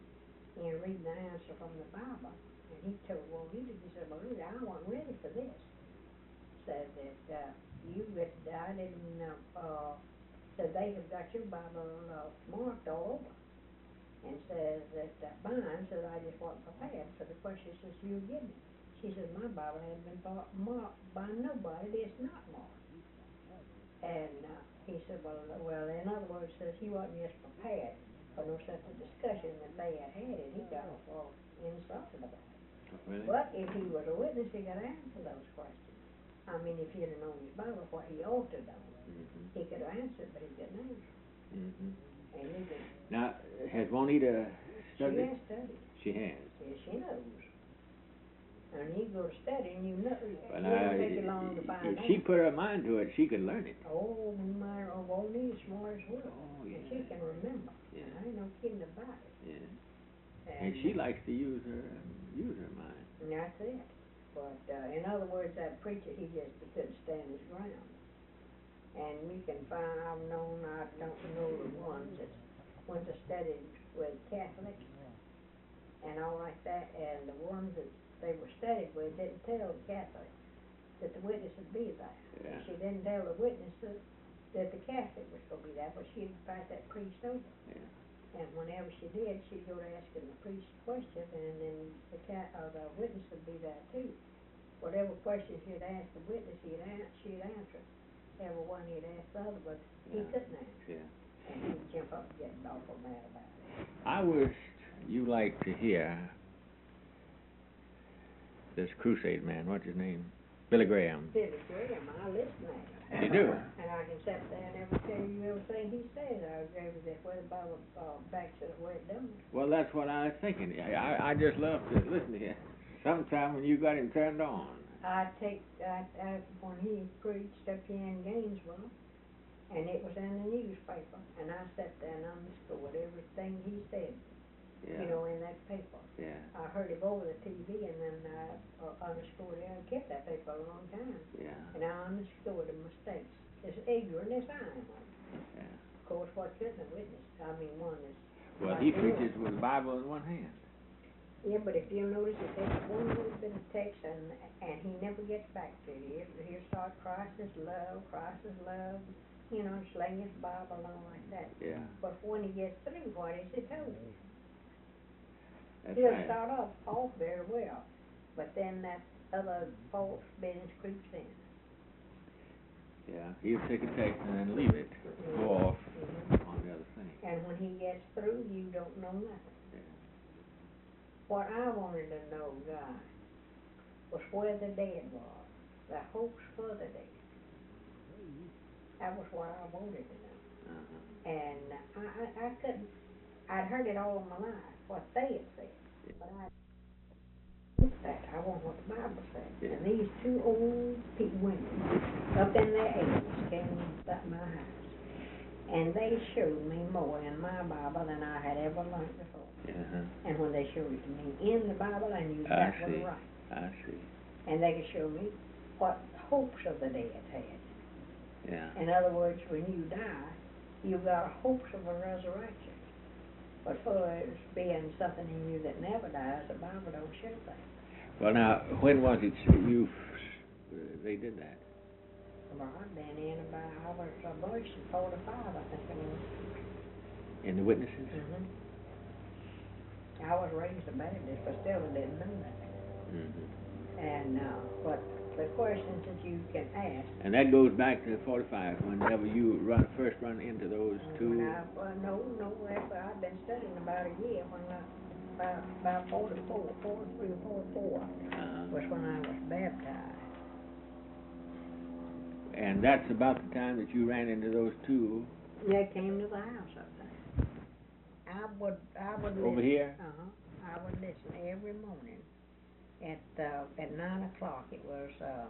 reading the answer from the Bible. And he told, well, he said, well, look, I wasn't ready for this. Said that, I didn't, said they have got your Bible, marked all over. And says that, mine, said I just wasn't prepared for the questions that you give me. She said, my Bible hadn't been marked by nobody, it's not marked. And, he said, well, in other words, says he wasn't just prepared for no such a discussion that they had had, and he got all insulted about it. Really? But if he was a witness, he could answer those questions. I mean, if he'd have known his Bible, what he ought to know, he could have answered, but he didn't answer. And he didn't. Now, has Juanita She studied? has studied. She has. Yes, she knows. And you go to study, and you know, it But won't take you long to find if out. she put her mind to it, she could learn it. Oh, my, Juanita's smart as well. Oh, And yeah. she can remember. Yeah. I ain't no kidding about it. Yeah. And she likes to use her mind. And that's it. But, in other words, that preacher, he couldn't stand his ground. And you can find, I don't know the ones that went to study with Catholics and all like that, and the ones that they were studied with didn't tell the Catholics that the witness would be there. Yeah. She didn't tell the witnesses that the Catholic was going to be there, but she'd invite that priest over. Yeah. And whenever she did, she'd go to asking the priest questions, and then the witness would be there too. Whatever questions you'd ask the witness, she'd answer. Every one he'd ask the other, but he couldn't answer. Yeah. And he'd jump up and get awful mad about it. I wish you like to hear this crusade man, what's his name? Billy Graham. Billy Graham, I listen to him. You do? And I can sit there and ever tell you everything he says. I agree with that, where the Bible backs it where it don't. Well, that's what I was thinking. I just love to listen to him. Sometime when you got him turned on. When he preached up here in Gainesville, and it was in the newspaper, and I sat there and understood everything he said, Yeah. in that paper. Yeah. I heard him over the TV, and then I understood it. I kept that paper a long time, Yeah. and I understood the mistakes. As ignorant as I am. Yeah. Of course, what couldn't a witness? I mean, one is. Well, like he yours. preaches with the Bible in one hand. Yeah, but if you notice, it takes one little bit of text, and he never gets back to you. He'll start Christ is love, slang his Bible and all like that. Yeah. But when he gets through, what is he told you? That's He'll right. start off very well, but then that other false business creeps in. Yeah. He'll take a text and then leave it. Go off on the other thing. And when he gets through, you don't know nothing. Yeah. What I wanted to know, God, was where the dead was, the hopes for the dead. That was what I wanted to know. Uh-huh. And I couldn't, I'd heard it all my life, what they had said, but I want what the Bible said. Yeah. And these two old women, up in their 80s, came up my house, and they showed me more in my Bible than I had ever learned before. Uh-huh. And when they showed it to me in the Bible, I knew I that was see. right. I see. And they could show me what hopes of the dead had. Yeah. In other words, when you die, you've got hopes of a resurrection. But for it being something in you that never dies, the Bible don't show that. Well, now, when was it they did that? Well, I've been in about, I was a bush at 45, I think it was. In the witnesses? Mm-hmm. I was raised a Baptist, but still didn't know that. Mm-hmm. And, but the questions that you can ask. And that goes back to 45, whenever you first run into those two. No, I've been studying about a year when about 43 or 44 was when I was baptized. And that's about the time that you ran into those two. They came to the house up there. I would listen. Over here? I would listen every morning at 9 o'clock. It was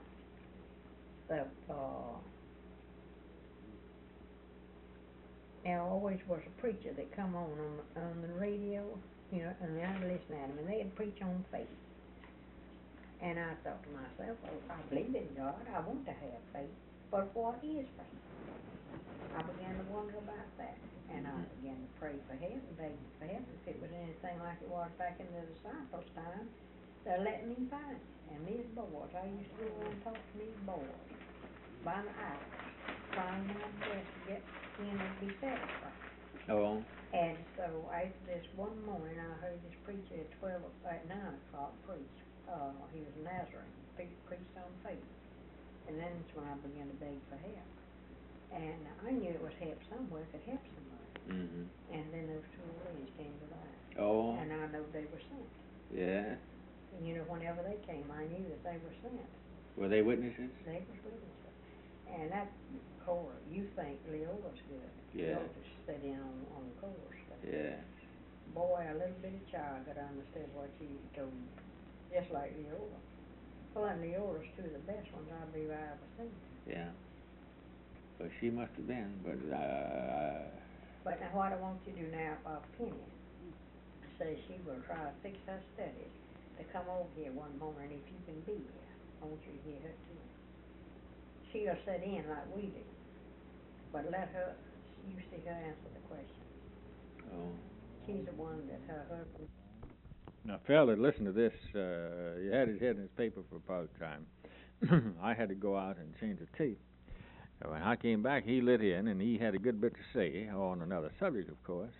there always was a preacher that come on the radio, and I'd listen at him, and they'd preach on faith. And I thought to myself, well, I believe in God, I want to have faith, but what is faith? I began to wonder about that. And I began to pray for help, beg for help. If it was anything like it was back in the disciples' time, they're letting me find it. And these boys, I used to go and talk to these boys by the hours, trying my best to get in and be satisfied. Oh, And so after this one morning, I heard this preacher at 9 o'clock preach. He was a Nazarene, preached on faith. And then that's when I began to beg for help. And I knew it was help somewhere, could help somebody. mhm. And then those two ladies came to life. Oh, And I know they were sent. yeah. And you know, whenever they came, I knew that they were sent. Were they witnesses? They was witnesses. And that chorus, you think Leola's good. Yeah. Leola just sit in on the chorus. But Yeah. boy, a little bitty child could understand what she told, just like Leola. Well, and Leola's two of the best ones I believe I ever seen. Yeah. Well, she must have been, but But now what I want you to do now, Penny, says she will try to fix her studies to come over here one morning if you can be here. I want you to hear her too. She'll sit in like we do, but let her, you see her answer the question. oh, She's the one that her husband. Now, Phil had listened to this. He had his head in his paper for a part time. I had to go out and change the tape. When I came back, he lit in, and he had a good bit to say on another subject, of course.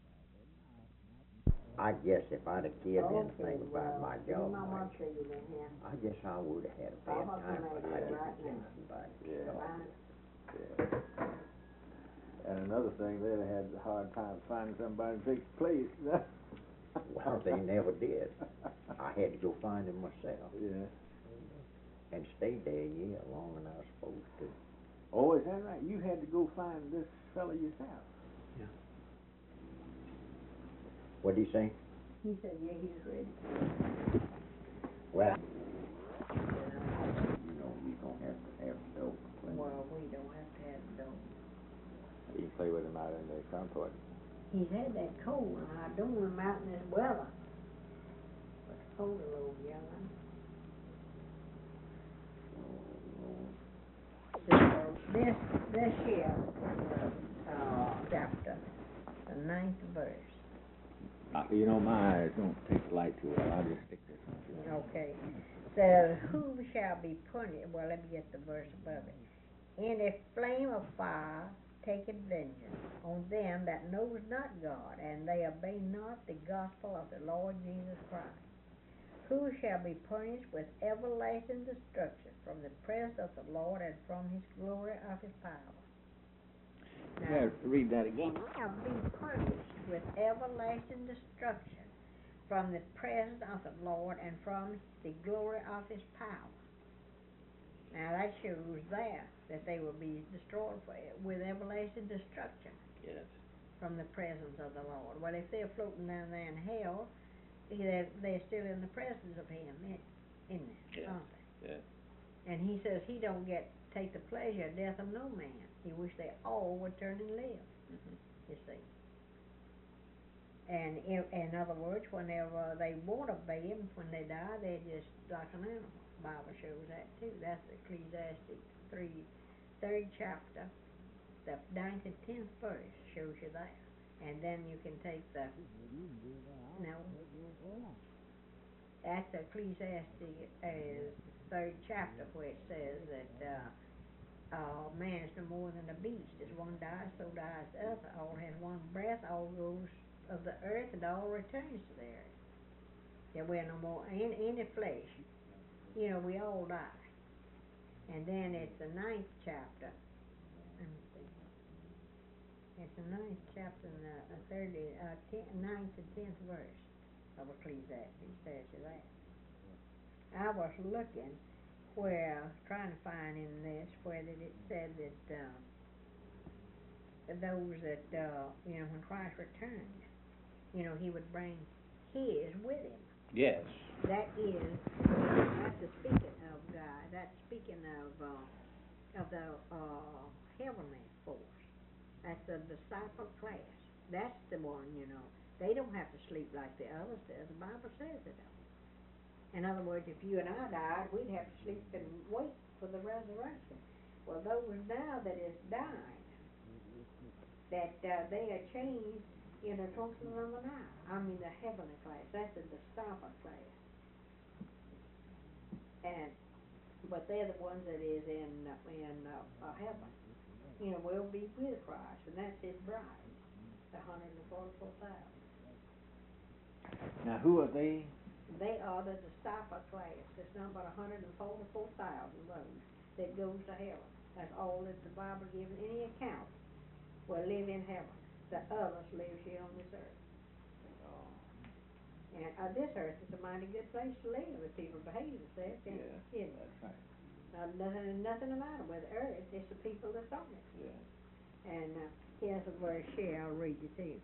I guess if I'd have cared anything about my job, My mom tell you then, yeah. I guess I would have had a bad I'll time, come but out I here didn't right tell now. somebody. Yeah. So, yeah. And another thing, they'd have had a hard time finding somebody to fix the place. well, they never did. I had to go find him myself Yeah. and stayed there a year longer than I was supposed to. Oh, is that right? You had to go find this fella yourself. What'd he say? He said, yeah, he's ready. Well, you know, you're gonna have to have dope. Well, we don't have to have no. You can play with him out in the carport. He's had that cold, and I don't want him out in this weather. But the cold a little young. This here, chapter, the 9th verse. You know, my eyes don't take light too well. I'll just stick this one to you. Okay. Says, who shall be punished? Well, let me get the verse above it. In a flame of fire taketh vengeance on them that knows not God, and they obey not the gospel of the Lord Jesus Christ. Who shall be punished with everlasting destruction from the presence of the Lord and from his glory of his power. Yeah, read that again. Shall be punished with everlasting destruction from the presence of the Lord and from the glory of his power. Now that shows there that they will be destroyed with everlasting destruction. Yes. From the presence of the Lord. Well, if they're floating down there in hell, they're still in the presence of him, isn't they? Yeah. Aren't they? Yeah. And he says he don't take the pleasure of death of no man. He wish they all would turn and live. Mm-hmm. You see. And in other words, whenever they won't obey him, when they die, they're just like an animal. The Bible shows that too. That's Ecclesiastes 3rd chapter, the 9th and 10th verse shows you that. And then you can take the that's Ecclesiastes 3rd chapter, where it says that man is no more than a beast. As one dies, so dies the other. All has one breath, all goes of the earth, and all returns to the earth. That we're no more in the flesh. You know, we all die. And then it's the 9th chapter. Let me see. It's the 9th chapter and the 9th and 10th verse of Ecclesiastes says you that. I was looking trying to find in this where that it said that those that when Christ returned, he would bring his with him. Yes. That's the speaking of God. That's speaking of the heavenly force. That's the disciple class. That's the one, They don't have to sleep like the others do. The Bible says they don't. In other words, if you and I died, we'd have to sleep and wait for the resurrection. Well, those now that is died, that, they are changed in a twinkling of an eye. I mean, the heavenly class, that's the Distapa class. And, but they're the ones that is in heaven. You know, we'll be with Christ, and that's his bride, the 144,000. Now, who are they? They are the Distapa class. There's not but 144,000 those that goes to heaven. That's all that the Bible gives any account will live in heaven. The others live here on this earth. And this earth is a mighty good place to live if people behave themselves. Yeah, that's right. Nothing about it with the earth. It's the people that's on it. Yeah. And here's a verse here I'll read you to you.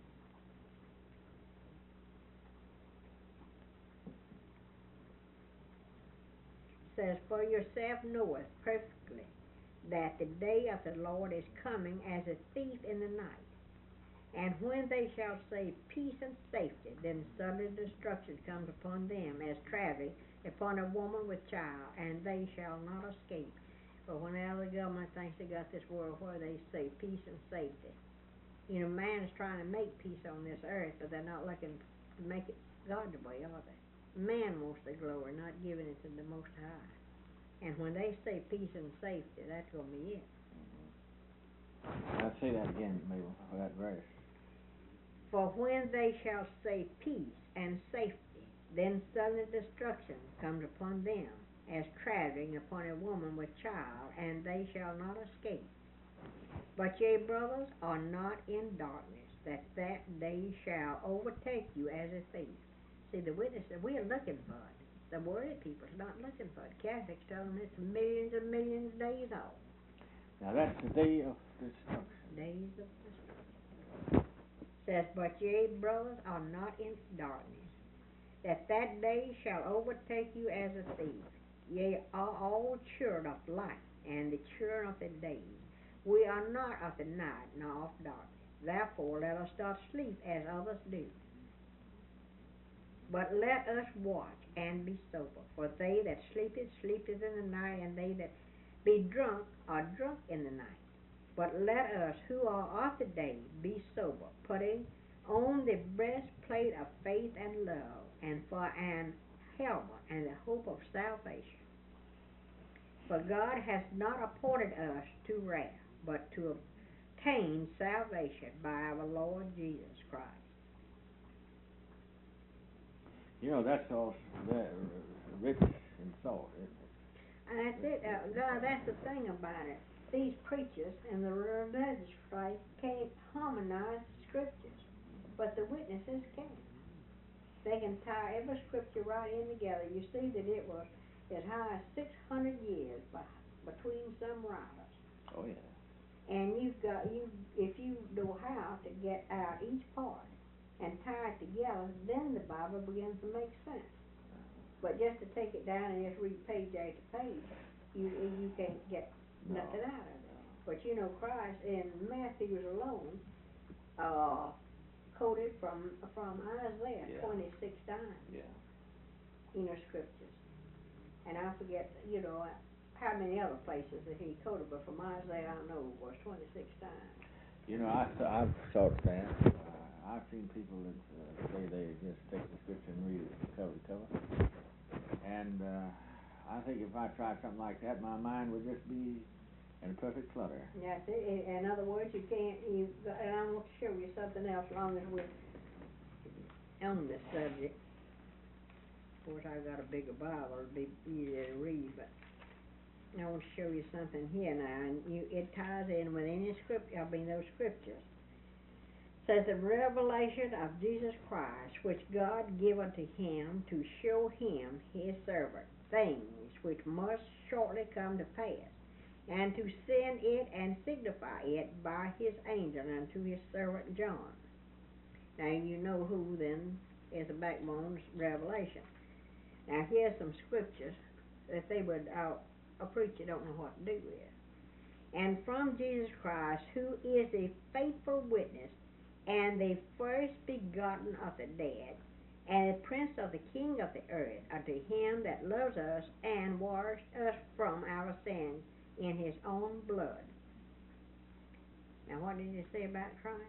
Says, for yourself knoweth perfectly that the day of the Lord is coming as a thief in the night. And when they shall say peace and safety, then sudden destruction comes upon them as traveling upon a woman with child, and they shall not escape. But whenever the government thinks they got this world where they say peace and safety, you know, man is trying to make peace on this earth, but they're not looking to make it God's way, are they? Man wants the glory, not giving it to the Most High. And when they say peace and safety, that's going to be it. Now, say that again, Mabel, that verse. For when they shall say peace and safety, then sudden destruction comes upon them, as traveling upon a woman with child, and they shall not escape. But ye, brothers, are not in darkness, that day shall overtake you as a thief. See, the witnesses, we are looking for it. The worldly people's not looking for it. Catholics tell them it's millions and millions of days off. Now, that's the day of destruction. Days of destruction. Says, but ye, brothers, are not in darkness, that day shall overtake you as a thief. Ye are all children of light, and the children of the day. We are not of the night, nor of darkness. Therefore let us not sleep as others do, but let us watch and be sober. For they that sleepeth in the night, and they that be drunk are drunk in the night. But let us who are of the day be sober, putting on the breastplate of faith and love, and for an helmet and the hope of salvation. For God hath not appointed us to wrath, but to obtain salvation by our Lord Jesus Christ. You know, that's all rich in salt, isn't it? And that's it. God, that's the thing about it. These preachers and the religious right can't harmonize the scriptures, but the witnesses can. They can tie every scripture right in together. You see that it was as high as 600 years between some writers. Oh, yeah. And if you know how to get out each part and tie it together, then the Bible begins to make sense. But just to take it down and just read page after page, you can't get nothing out of it. But you know, Christ in Matthew's alone quoted from Isaiah 26 times. Yeah. You know, scriptures. And I forget, you know, how many other places that he quoted, but from Isaiah I know it was 26 times. You know, I've thought that. I've seen people that say they just take the scripture and read it cover to cover. And I think if I tried something like that, my mind would just be in a perfect flutter. That's it. In other words, you can't, and I want to show you something else as long as we're on this subject. Of course, I've got a bigger Bible, it'll be easier to read, but I want to show you something here now, and it ties in with any scripture, those scriptures. It says, the revelation of Jesus Christ, which God gave unto him to show him, his servant, things which must shortly come to pass, and to send it and signify it by his angel unto his servant John. Now you know who then is the backbone of Revelation. Now here's some scriptures that they would, a preacher don't know what to do with. And from Jesus Christ, who is a faithful witness, and the first begotten of the dead, and the prince of the king of the earth, unto him that loves us and washed us from our sins in his own blood. Now, what did you say about Christ?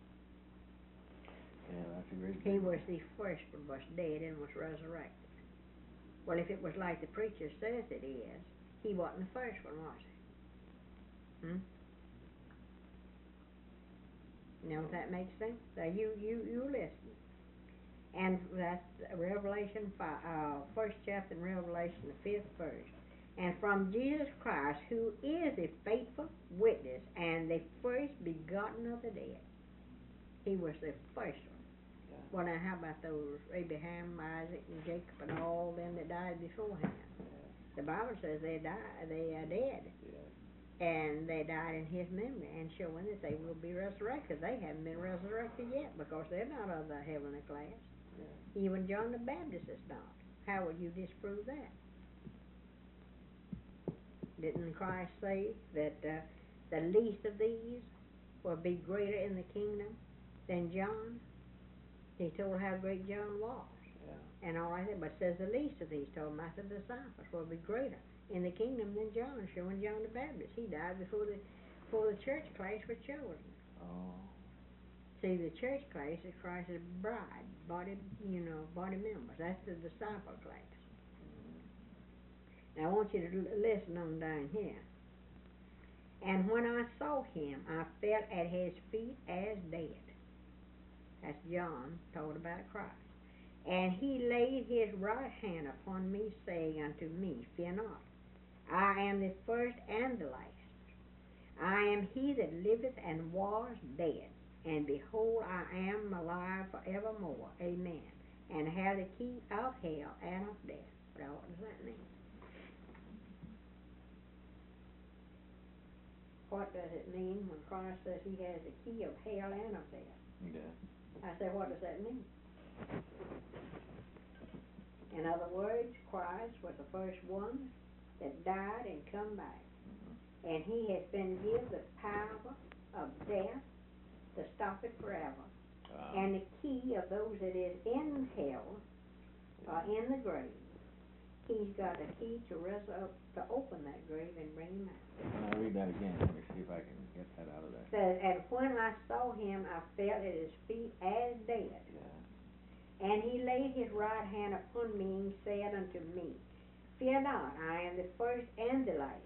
Yeah, that's a great. He was the first one was dead and was resurrected. Well, if it was like the preacher says it is, he wasn't the first one, was he? Now, if that makes sense? Now, you listen. And that's Revelation 5, first chapter in Revelation, the 5th verse. And from Jesus Christ, who is a faithful witness and the first begotten of the dead. He was the first one. Yeah. Well, now, how about those Abraham, Isaac, and Jacob, and all them that died beforehand? Yeah. The Bible says they are dead. Yeah. And they died in his memory, and showing that they will be resurrected. They haven't been resurrected yet, because they're not of the heavenly class. Yeah. Even John the Baptist is not. How would you disprove that? Didn't Christ say that the least of these will be greater in the kingdom than John? He told how great John was. Yeah. And all right, but it says the least of these, told about the disciples, will be greater in the kingdom than John, showing John the Baptist. He died before the church class was chosen. Oh. See, the church class is Christ's bride, body members. That's the disciple class. Now, I want you to listen on down here. And when I saw him, I fell at his feet as dead. That's John told about Christ. And he laid his right hand upon me, saying unto me, Fear not. I am the first and the last. I am he that liveth and was dead. And behold, I am alive forevermore. Amen. And have the key of hell and of death. Now, what does that mean? What does it mean when Christ says he has the key of hell and of death? Yeah. I said, what does that mean? In other words, Christ was the first one that died and come back. And he has been given the power of death to stop it forever. And the key of those that is in hell, or in the grave, he's got a key to open that grave and bring him out. I'll read that again. Let me see if I can get that out of there. Says, and when I saw him, I fell at his feet as dead. Yeah. And he laid his right hand upon me and said unto me, Fear not, I am the first and the last.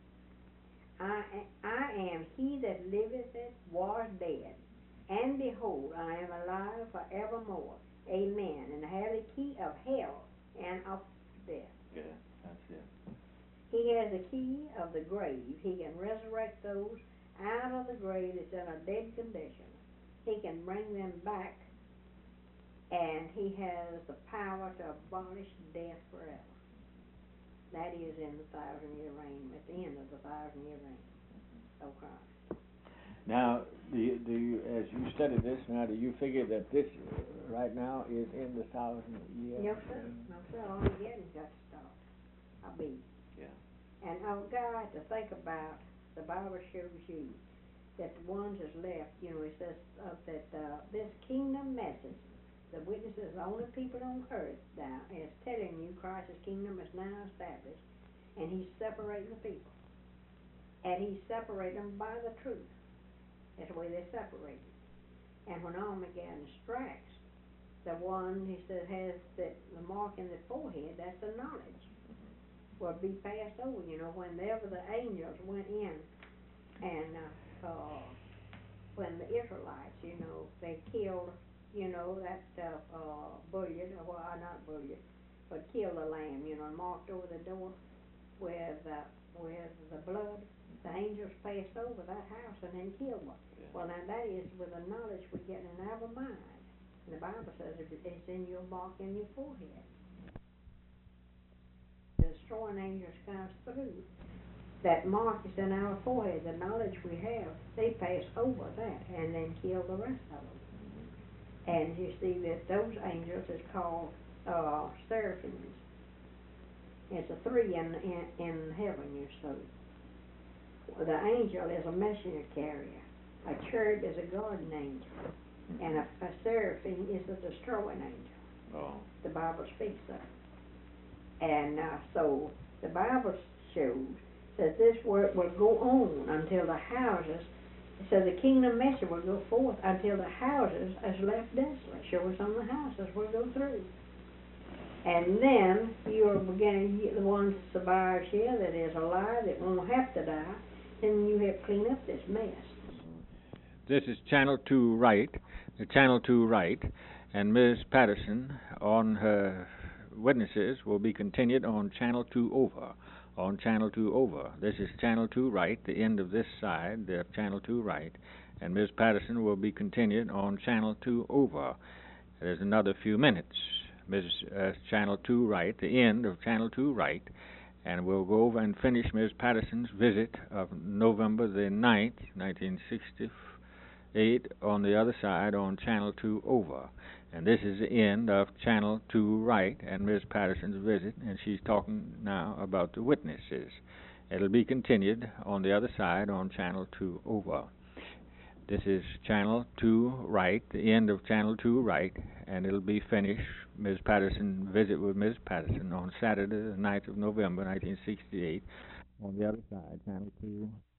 I am he that liveth and was dead, and behold, I am alive forevermore. Amen. And I have the key of hell and of death. Yeah, that's it. He has the key of the grave. He can resurrect those out of the grave that's in a dead condition. He can bring them back, and he has the power to abolish death forever. That is in the 1,000-year reign, at the end of the 1,000-year reign of Christ. Now, do you, as you study this now, do you figure that this right now is in the 1,000-year? No, sir. No, sir. Armageddon's got to start. I'll be. Yeah. And, oh, God, to think about, the Bible shows you that the ones that's left, it says that this kingdom message, the witnesses, the only people on earth now, is telling you Christ's kingdom is now established, and he's separating the people. And he's separating them by the truth. That's the way they're separated. And when Armageddon strikes, the one, he says, has the mark in the forehead, that's the knowledge, will be passed over. Whenever the angels went in, and when the Israelites, they killed, that bullion, not bullion, but killed the lamb, and marked over the door with the blood. The angels passed over that house and then killed one. Yeah. Well, now that is with the knowledge we get in our mind. And the Bible says it's in your mark in your forehead. The destroying angels comes through. That mark is in our forehead. The knowledge we have, they pass over that and then kill the rest of them. And you see that those angels is called seraphims. It's a 3 in heaven, you see. The angel is a messenger carrier. A cherub is a guardian angel. And a seraphim is a destroying angel. Oh. The Bible speaks of. And so the Bible shows that this work will go on until the houses So the kingdom message will go forth until the houses is left desolate. Show us on the houses will go through. And then you are beginning to get the ones that survive here that is alive that won't have to die. Then you have to clean up this mess. This is Channel 2 Right, the Channel 2 Right, and Ms. Patterson on her witnesses will be continued on Channel 2 Over. On Channel 2 Over. This is Channel 2 Right, the end of this side, the Channel 2 Right, and Ms. Patterson will be continued on Channel 2 Over. There's another few minutes. Channel 2 Right, the end of Channel 2 Right, and we'll go over and finish Ms. Patterson's visit of November the 9th, 1968, on the other side on Channel 2 Over. And this is the end of Channel 2 Right and Ms. Patterson's visit, and she's talking now about the witnesses. It'll be continued on the other side on Channel 2 Over. This is Channel 2 Right, the end of Channel 2 Right, and it'll be finished, Ms. Patterson visit with Ms. Patterson on Saturday the 9th of November, 1968, on the other side, Channel 2